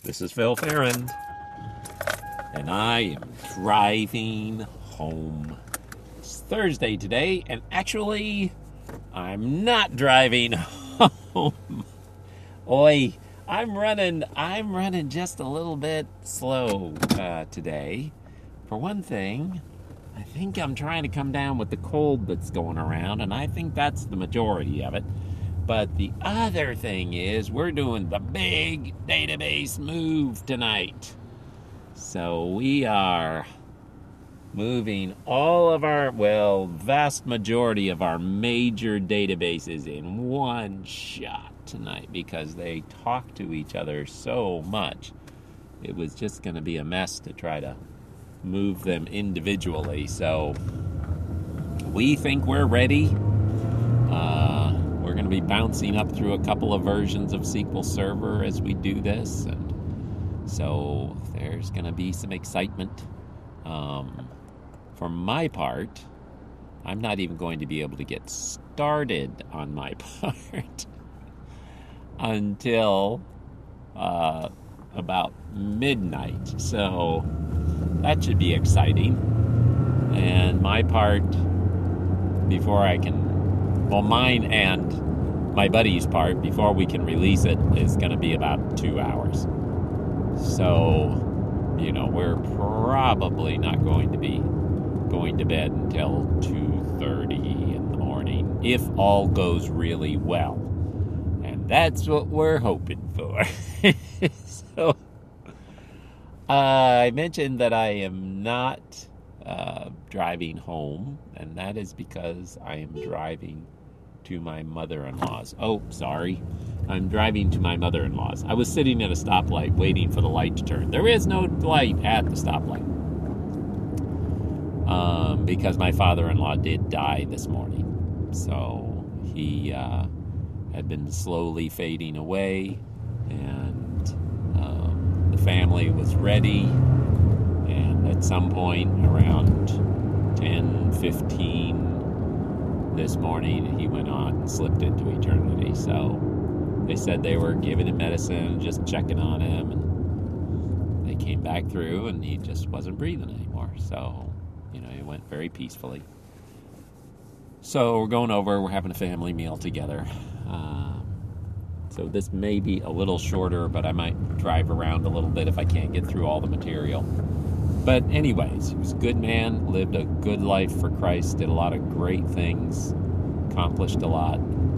This is Phil Farron, and I am driving home. It's Thursday today, and actually, I'm not driving home. Oi, I'm running just a little bit slow today. For one thing, I think I'm trying to come down with the cold that's going around, and I think that's the majority of it. But the other thing is we're doing the big database move tonight. So we are moving all of our, vast majority of our major databases in one shot tonight because they talk to each other so much. It was just going to be a mess to try to move them individually. So we think we're ready. We're going to be bouncing up through a couple of versions of SQL Server as we do this, and so there's going to be some excitement. For my part, I'm not even going to be able to get started on my part until about midnight, so that should be exciting. And my part, before I can, mine and my buddy's part, before we can release it, is going to be about 2 hours. So, we're probably not going to be going to bed until 2:30 in the morning, if all goes really well. And that's what we're hoping for. So, I mentioned that I am not driving home, and that is because I am driving to my mother-in-law's. I'm driving to my mother-in-law's. I was sitting at a stoplight waiting for the light to turn. There is no light at the stoplight because my father-in-law did die this morning. So he had been slowly fading away, and the family was ready. And at some point around 10:15 this morning, he went on and slipped into eternity. So they said they were giving him medicine, just checking on him, and they came back through, and he just wasn't breathing anymore. So, he went very peacefully. So we're going over, we're having a family meal together. So this may be a little shorter, but I might drive around a little bit if I can't get through all the material. But anyways, he was a good man, lived a good life for Christ, did a lot of great things, accomplished a lot.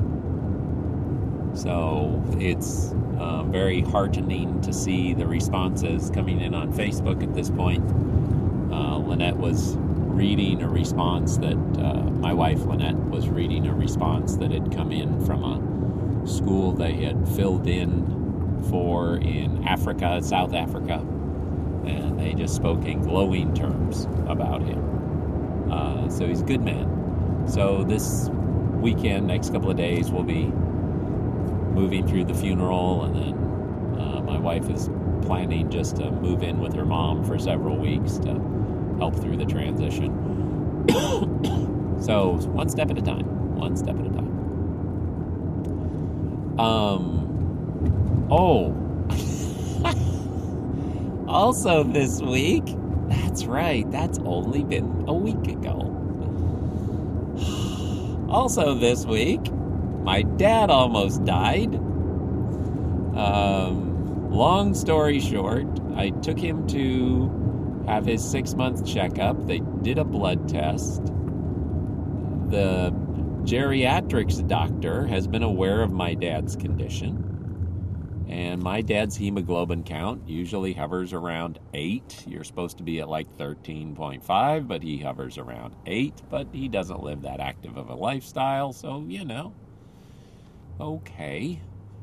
So it's very heartening to see the responses coming in on Facebook at this point. Lynette was reading a response that, my wife Lynette was reading a response that had come in from a school they had filled in for in Africa, South Africa. And they just spoke in glowing terms about him. So he's a good man. So this weekend, next couple of days, we'll be moving through the funeral, and then my wife is planning just to move in with her mom for several weeks to help through the transition. So one step at a time. Also this week, that's right, that's only been a week ago. Also this week, my dad almost died. Long story short, I took him to have his 6-month checkup. They did a blood test. The geriatrics doctor has been aware of my dad's condition. And my dad's hemoglobin count usually hovers around 8. You're supposed to be at like 13.5, but he hovers around 8. But he doesn't live that active of a lifestyle, so, okay.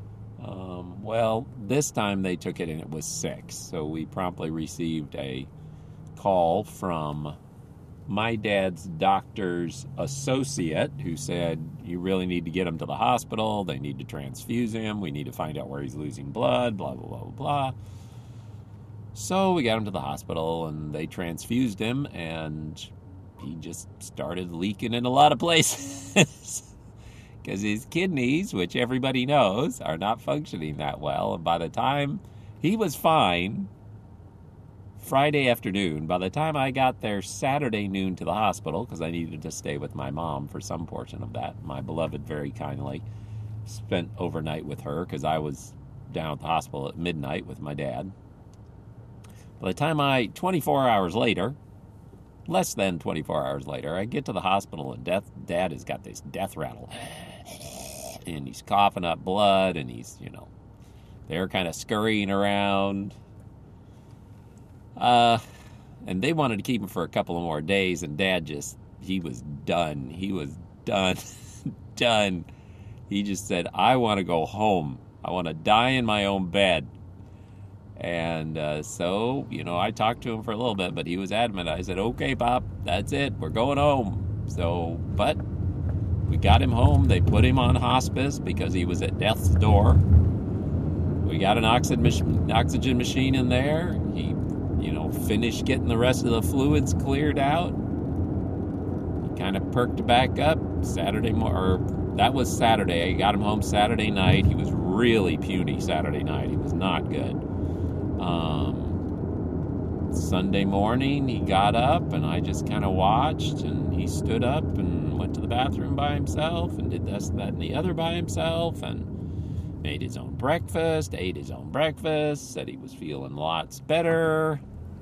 This time they took it and it was 6. So we promptly received a call from my dad's doctor's associate who said, you really need to get him to the hospital. They need to transfuse him. We need to find out where he's losing blood, blah, blah, blah, blah, blah. So we got him to the hospital, and they transfused him, and he just started leaking in a lot of places. Because his kidneys, which everybody knows, are not functioning that well. And by the time He was fine Friday afternoon. By the time I got there Saturday noon to the hospital, because I needed to stay with my mom for some portion of that, my beloved very kindly spent overnight with her because I was down at the hospital at midnight with my dad. By the time 24 hours later, less than 24 hours later, I get to the hospital and Dad has got this death rattle. And he's coughing up blood and he's, they're kind of scurrying around. And they wanted to keep him for a couple of more days, and Dad he was done. He was done. Done. He just said, I want to go home. I want to die in my own bed. And so, I talked to him for a little bit, but he was adamant. I said, okay, Pop, that's it. We're going home. So, but we got him home. They put him on hospice because he was at death's door. We got an oxygen machine in there. He, finished getting the rest of the fluids cleared out. He kind of perked back up that was Saturday. I got him home Saturday night. He was really puny Saturday night. He was not good. Sunday morning, he got up, and I just kind of watched, and he stood up and went to the bathroom by himself and did this, that, and the other by himself, and made his own breakfast, ate his own breakfast, said he was feeling lots better.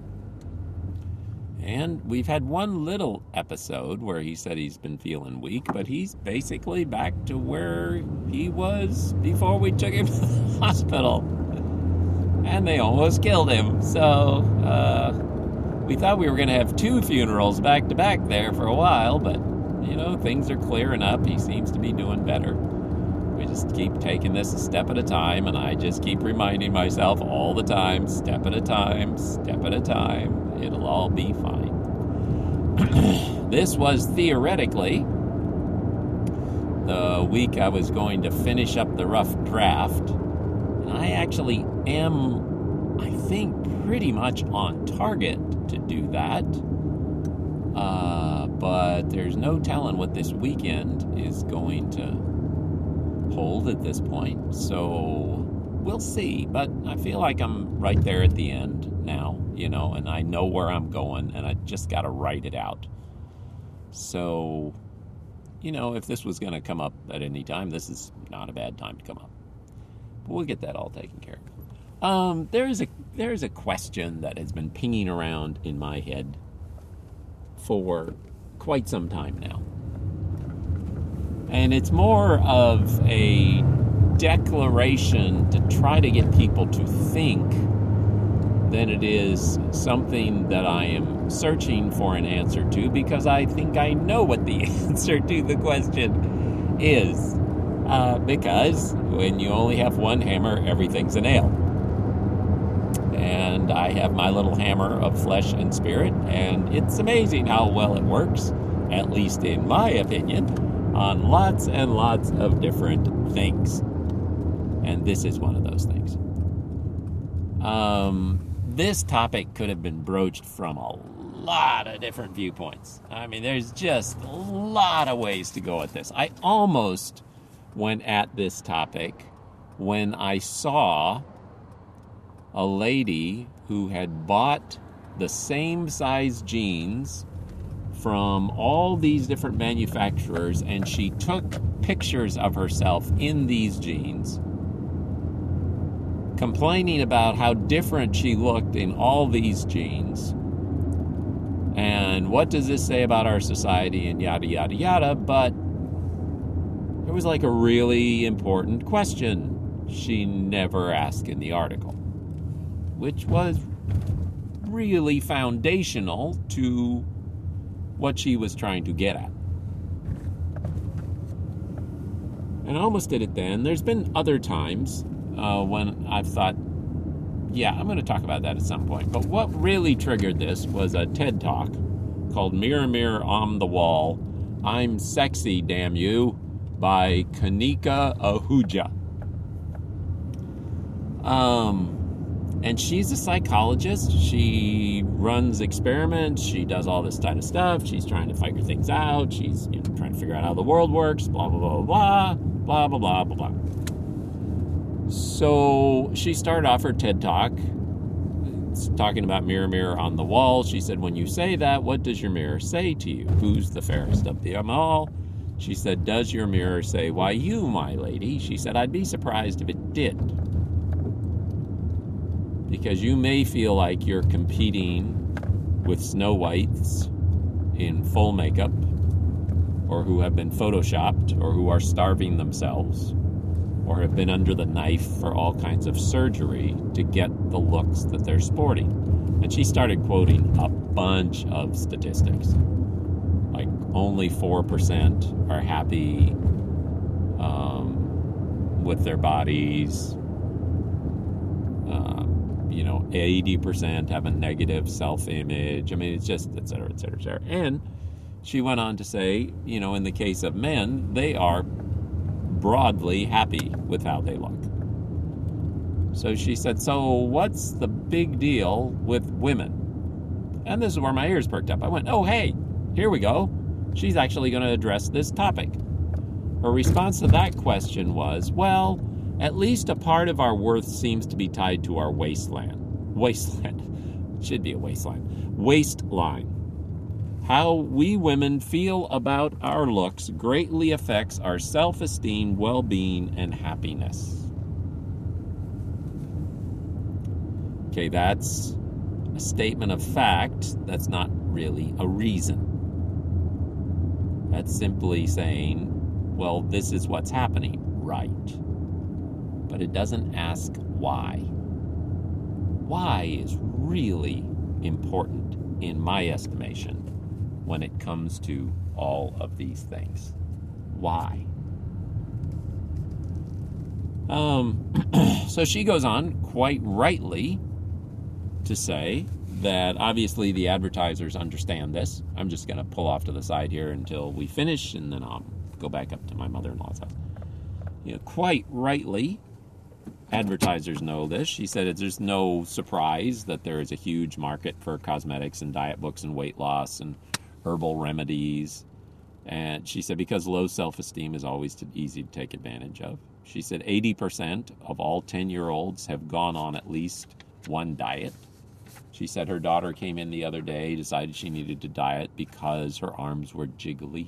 And we've had one little episode where he said he's been feeling weak, but he's basically back to where he was before we took him to the hospital. And they almost killed him. So we thought we were going to have 2 funerals back to back there for a while, but, things are clearing up. He seems to be doing better. We just keep taking this a step at a time, and I just keep reminding myself all the time, step at a time, step at a time. It'll all be fine. This was theoretically the week I was going to finish up the rough draft. And I actually am, I think, pretty much on target to do that. But there's no telling what this weekend is going to hold at this point. So we'll see. But I feel like I'm right there at the end now, and I know where I'm going, and I just got to write it out. So, if this was going to come up at any time, this is not a bad time to come up. But we'll get that all taken care of. There is a question that has been pinging around in my head for quite some time now. And it's more of a declaration to try to get people to think than it is something that I am searching for an answer to, because I think I know what the answer to the question is. Because when you only have one hammer, everything's a nail. And I have my little hammer of flesh and spirit, and it's amazing how well it works, at least in my opinion, on lots and lots of different things. And this is one of those things. This topic could have been broached from a lot of different viewpoints. I mean, there's just a lot of ways to go at this. I almost went at this topic when I saw a lady who had bought the same size jeans from all these different manufacturers, and she took pictures of herself in these jeans, complaining about how different she looked in all these jeans. And what does this say about our society, and yada, yada, yada. But there was like a really important question she never asked in the article, which was really foundational to what she was trying to get at. And I almost did it then. There's been other times when I've thought, yeah, I'm going to talk about that at some point. But what really triggered this was a TED Talk called Mirror, Mirror on the Wall, I'm Sexy, Damn You, by Kanika Ahuja. And she's a psychologist. She runs experiments. She does all this kind of stuff. She's trying to figure things out. She's trying to figure out how the world works, blah, blah, blah, blah, blah, blah, blah, blah, blah. So she started off her TED Talk talking about mirror, mirror on the wall. She said, when you say that, what does your mirror say to you? Who's the fairest of them all? She said, does your mirror say, why you, my lady? She said, I'd be surprised if it did. Because you may feel like you're competing with Snow Whites in full makeup, or who have been photoshopped, or who are starving themselves, or have been under the knife for all kinds of surgery to get the looks that they're sporting. And she started quoting a bunch of statistics. Like only 4% are happy with their bodies. 80% have a negative self-image. I mean, it's just et cetera, et cetera, et cetera. And she went on to say, in the case of men, they are broadly happy with how they look. So she said, so what's the big deal with women? And this is where my ears perked up. I went, oh, hey, here we go. She's actually going to address this topic. Her response to that question was, well, at least a part of our worth seems to be tied to our waistline. Should be a waistline. Waistline. How we women feel about our looks greatly affects our self-esteem, well-being, and happiness. Okay, that's a statement of fact. That's not really a reason. That's simply saying, well, this is what's happening, right? But it doesn't ask why. Why is really important in my estimation when it comes to all of these things. Why? So she goes on, quite rightly, to say that obviously the advertisers understand this. I'm just going to pull off to the side here until we finish, and then I'll go back up to my mother-in-law's house. Quite rightly, advertisers know this. She said there's no surprise that there is a huge market for cosmetics and diet books and weight loss and herbal remedies. And she said because low self-esteem is always easy to take advantage of. She said 80% of all 10-year-olds have gone on at least one diet. She said her daughter came in the other day, decided she needed to diet because her arms were jiggly.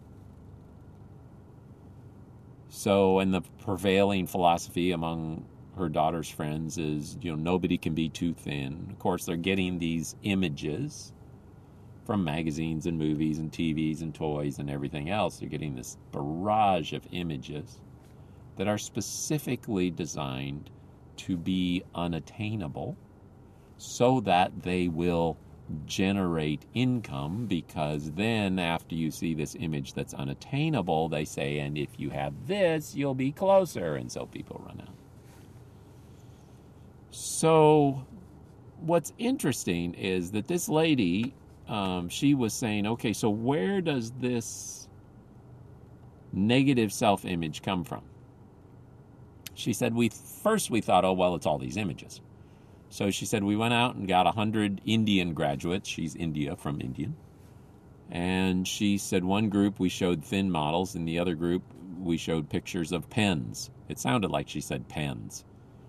So, and the prevailing philosophy among her daughter's friends is, nobody can be too thin. Of course, they're getting these images from magazines and movies and TVs and toys and everything else. They're getting this barrage of images that are specifically designed to be unattainable so that they will generate income, because then after you see this image that's unattainable, they say, and if you have this, you'll be closer, and so people run out. So what's interesting is that this lady, she was saying, okay, so where does this negative self-image come from? She said, we thought, oh, well, it's all these images. So she said, we went out and got 100 Indian graduates. She's from India. And she said one group we showed thin models, and the other group we showed pictures of pens. It sounded like she said pens.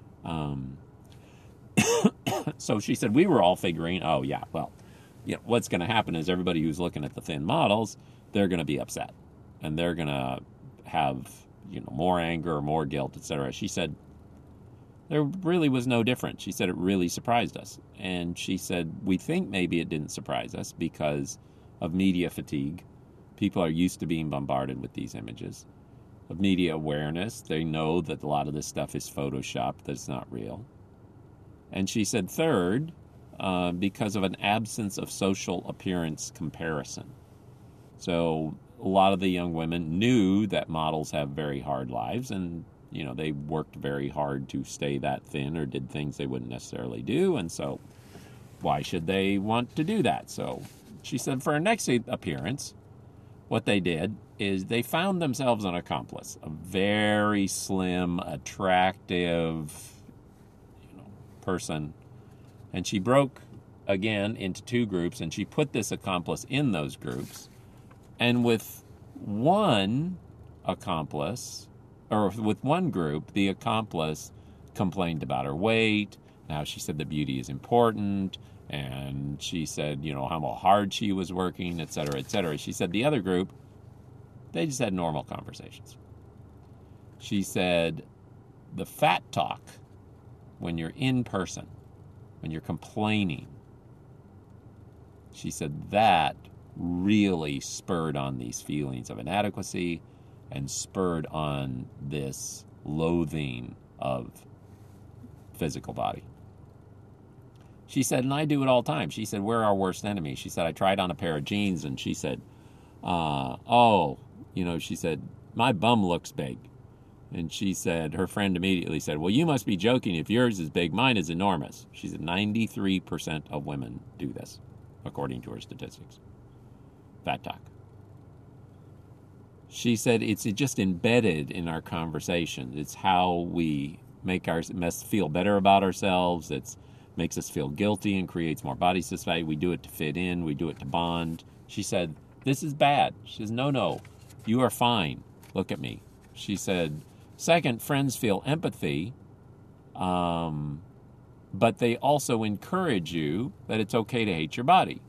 So she said we were all figuring, oh, yeah, well, what's going to happen is everybody who's looking at the thin models, they're going to be upset. And they're going to have, more anger or more guilt, etc. She said, there really was no difference. She said it really surprised us. And she said, we think maybe it didn't surprise us because of media fatigue. People are used to being bombarded with these images. Of media awareness, they know that a lot of this stuff is photoshopped, that it's not real. And she said third, because of an absence of social appearance comparison. So a lot of the young women knew that models have very hard lives, and they worked very hard to stay that thin or did things they wouldn't necessarily do, and so why should they want to do that? So she said for her next appearance, what they did is they found themselves an accomplice, a very slim, attractive person, and she broke again into two groups, and she put this accomplice in those groups, and with one accomplice, or with one group, the accomplice complained about her weight. Now she said that beauty is important, and she said, how hard she was working, et cetera, et cetera. She said the other group, they just had normal conversations. She said the fat talk, when you're in person, when you're complaining, she said that really spurred on these feelings of inadequacy and spurred on this loathing of physical body. She said, and I do it all the time. She said, we're our worst enemy. She said, I tried on a pair of jeans, and she said, she said, my bum looks big. And she said, her friend immediately said, well, you must be joking if yours is big. Mine is enormous. She said 93% of women do this, according to her statistics. Fat talk. She said it's just embedded in our conversation. It's how we make us feel better about ourselves. It makes us feel guilty and creates more body society. We do it to fit in. We do it to bond. She said, this is bad. She says, no, you are fine. Look at me. She said, second, friends feel empathy, but they also encourage you that it's okay to hate your body.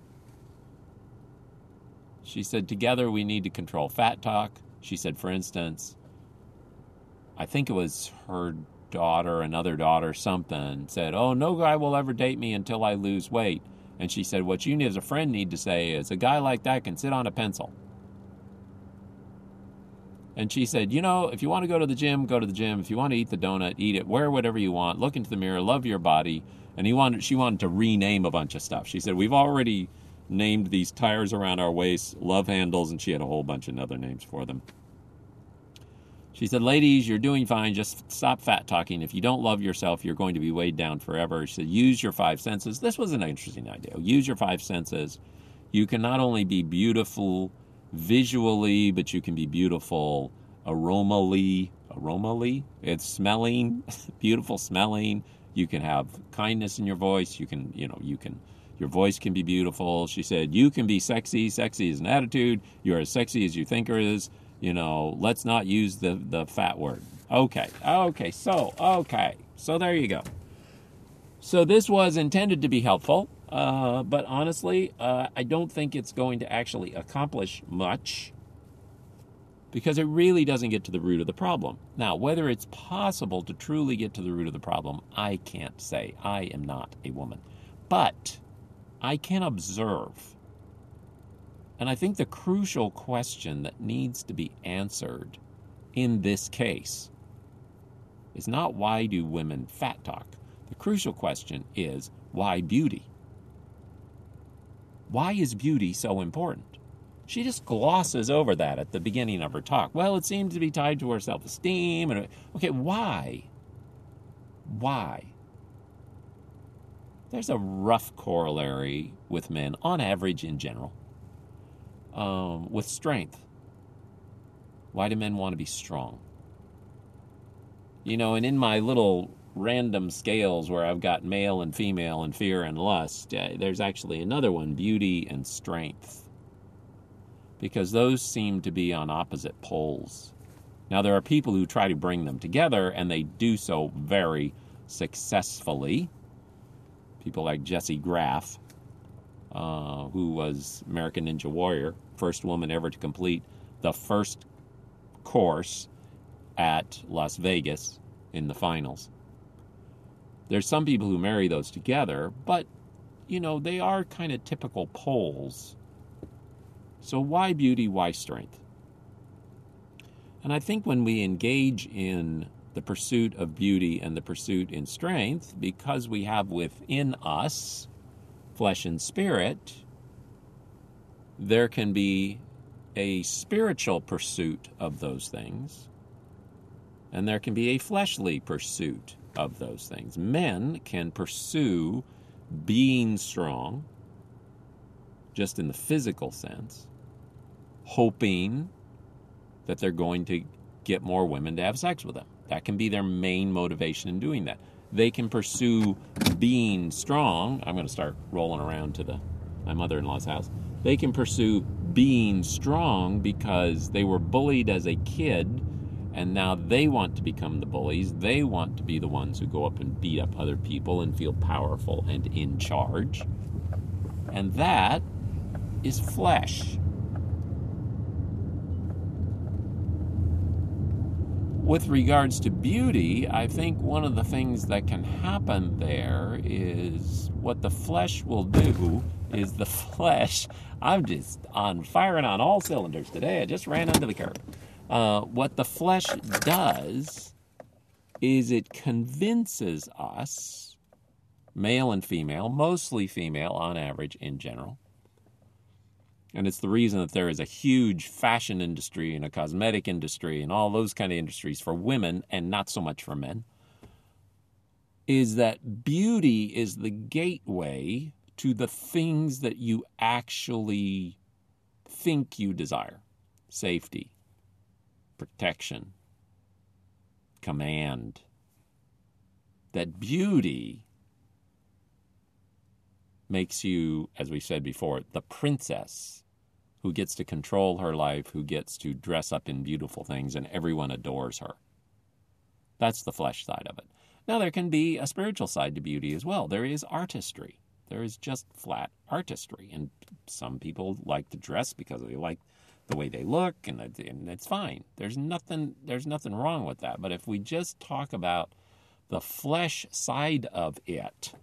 She said, together we need to control fat talk. She said, for instance, I think it was her daughter, another daughter, something, said, oh, no guy will ever date me until I lose weight. And she said, what you as a friend need to say is, a guy like that can sit on a pencil. And she said, if you want to go to the gym, go to the gym. If you want to eat the donut, eat it. Wear whatever you want. Look into the mirror. Love your body. And she wanted to rename a bunch of stuff. She said, we've already named these tires around our waist love handles, and she had a whole bunch of other names for them. She said, ladies, you're doing fine. Just stop fat talking. If you don't love yourself, you're going to be weighed down forever. She said, use your 5 senses. This was an interesting idea. Use your 5 senses. You can not only be beautiful visually, but you can be beautiful aromally. It's smelling, beautiful smelling. You can have kindness in your voice. Your voice can be beautiful. She said, you can be sexy. Sexy is an attitude. You're as sexy as you think it is. Let's not use the fat word. Okay. So there you go. So this was intended to be helpful, but honestly, I don't think it's going to actually accomplish much because it really doesn't get to the root of the problem. Now, whether it's possible to truly get to the root of the problem, I can't say. I am not a woman. But I can observe. And I think the crucial question that needs to be answered in this case is not why do women fat talk. The crucial question is why beauty? Why is beauty so important? She just glosses over that at the beginning of her talk. Well, it seems to be tied to her self-esteem. Okay, why? Why? There's a rough corollary with men, on average in general, with strength. Why do men want to be strong? And in my little random scales where I've got male and female and fear and lust, there's actually another one, beauty and strength, because those seem to be on opposite poles. Now, there are people who try to bring them together, and they do so very successfully. People like Jessie Graff, who was American Ninja Warrior, first woman ever to complete the first course at Las Vegas in the finals. There's some people who marry those together, but, they are kind of typical poles. So why beauty, why strength? And I think when we engage in the pursuit of beauty and the pursuit in strength, because we have within us flesh and spirit, there can be a spiritual pursuit of those things, and there can be a fleshly pursuit of those things. Men can pursue being strong, just in the physical sense, hoping that they're going to get more women to have sex with them. That can be their main motivation in doing that. They can pursue being strong. I'm going to start rolling around to my mother-in-law's house. They can pursue being strong because they were bullied as a kid And now they want to become the bullies. They want to be the ones who go up and beat up other people and feel powerful and in charge. And that is flesh. With regards to beauty, I think one of the things that can happen there is what the flesh will do is the flesh. I'm just firing on all cylinders today. I just ran under the curb. What the flesh does is it convinces us, male and female, mostly female on average in general, and it's the reason that there is a huge fashion industry and a cosmetic industry and all those kind of industries for women and not so much for men, is that beauty is the gateway to the things that you actually think you desire. Safety, protection, command. That beauty makes you, as we said before, the princess who gets to control her life, who gets to dress up in beautiful things, and everyone adores her. That's the flesh side of it. Now, there can be a spiritual side to beauty as well. There is artistry. There is just flat artistry. And some people like to dress because they like the way they look, and it's fine. There's nothing wrong with that. But if we just talk about the flesh side of it,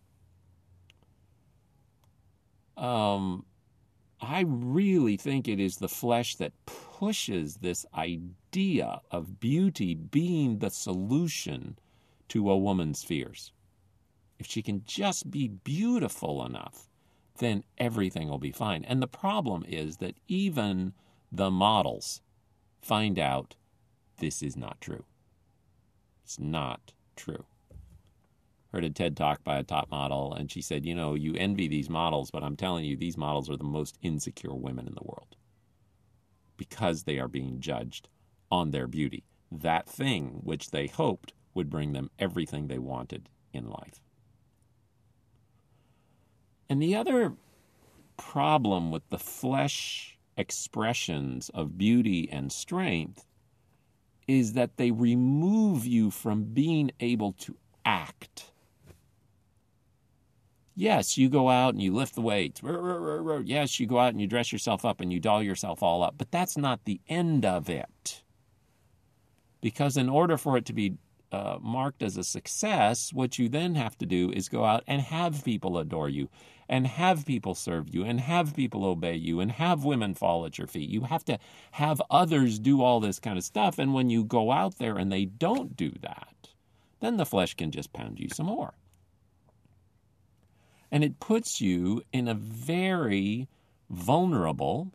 I really think it is the flesh that pushes this idea of beauty being the solution to a woman's fears. If she can just be beautiful enough, then everything will be fine. And the problem is that even the models find out this is not true. It's not true. Heard a TED Talk by a top model, and she said, you envy these models, but I'm telling you, these models are the most insecure women in the world because they are being judged on their beauty, that thing which they hoped would bring them everything they wanted in life. And the other problem with the flesh expressions of beauty and strength is that they remove you from being able to act. Yes, you go out and you lift the weights. Yes, you go out and you dress yourself up and you doll yourself all up. But that's not the end of it. Because in order for it to be marked as a success, what you then have to do is go out and have people adore you, and have people serve you, and have people obey you, and have women fall at your feet. You have to have others do all this kind of stuff. And when you go out there and they don't do that, then the flesh can just pound you some more. And it puts you in a very vulnerable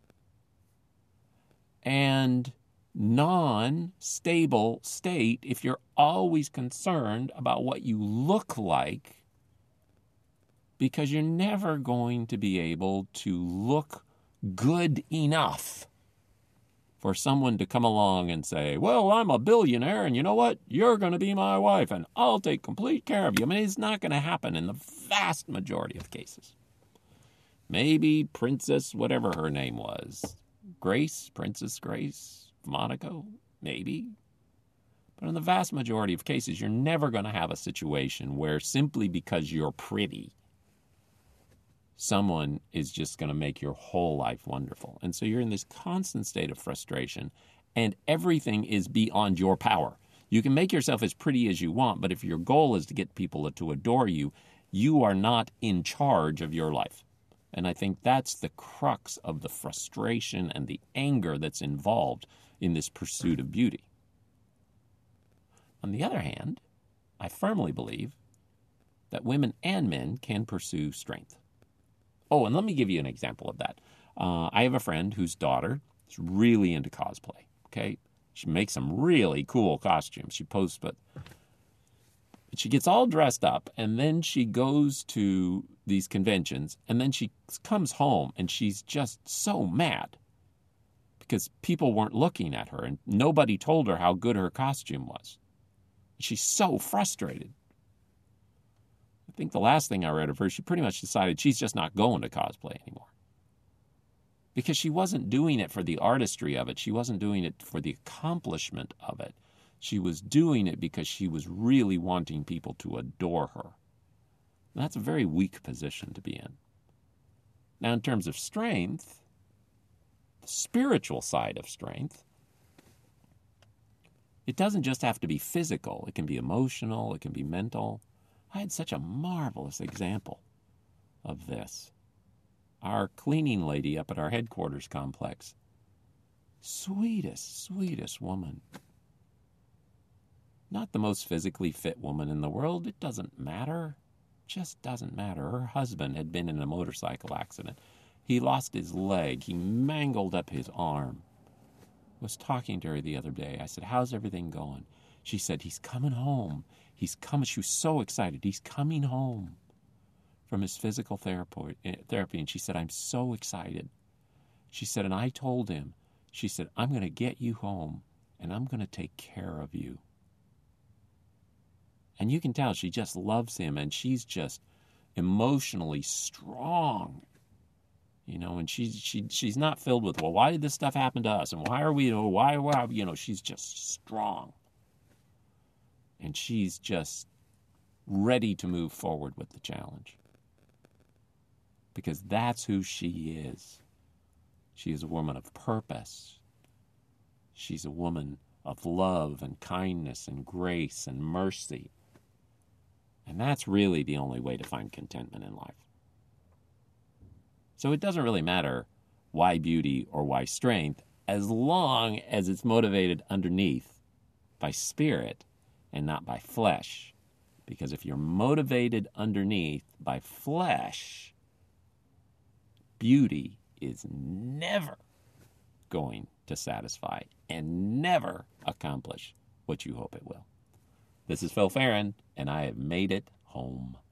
and non-stable state if you're always concerned about what you look like, because you're never going to be able to look good enough for someone to come along and say, well, I'm a billionaire, and you know what? You're going to be my wife, and I'll take complete care of you. I mean, it's not going to happen in the vast majority of cases. Maybe Princess, whatever her name was, Princess Grace, Monaco, maybe. But in the vast majority of cases, you're never going to have a situation where simply because you're pretty, someone is just going to make your whole life wonderful. And so you're in this constant state of frustration, and everything is beyond your power. You can make yourself as pretty as you want, but if your goal is to get people to adore you, you are not in charge of your life. And I think that's the crux of the frustration and the anger that's involved in this pursuit of beauty. On the other hand, I firmly believe that women and men can pursue strength. Oh, and let me give you an example of that. I have a friend whose daughter is really into cosplay, okay? She makes some really cool costumes. She posts, but she gets all dressed up, and then she goes to these conventions, and then she comes home, and she's just so mad because people weren't looking at her, and nobody told her how good her costume was. She's so frustrated. I think the last thing I read of her, she pretty much decided she's just not going to cosplay anymore. because she wasn't doing it for the artistry of it. She wasn't doing it for the accomplishment of it. She was doing it because she was really wanting people to adore her. And that's a very weak position to be in. Now, in terms of strength, the spiritual side of strength, it doesn't just have to be physical. It can be emotional. It can be mental. I had such a marvelous example of this. Our cleaning lady up at our headquarters complex, sweetest woman. Not the most physically fit woman in the world. It doesn't matter. Just doesn't matter. Her husband had been in a motorcycle accident. He lost his leg. He mangled up his arm. I was talking to her the other day. I said, how's everything going? She said, he's coming home. He's coming. She was so excited. He's coming home from his physical therapy. And she said, I'm so excited. She said, and I told him, she said, I'm going to get you home and I'm going to take care of you. And you can tell she just loves him, and she's just emotionally strong. You know, and she's not filled with, well, why did this stuff happen to us? And why are we, she's just strong. And she's just ready to move forward with the challenge. Because that's who she is. She is a woman of purpose. She's a woman of love and kindness and grace and mercy. And that's really the only way to find contentment in life. So it doesn't really matter why beauty or why strength, as long as it's motivated underneath by spirit and not by flesh. Because if you're motivated underneath by flesh, beauty is never going to satisfy and never accomplish what you hope it will. This is Phil Farron, and I have made it home.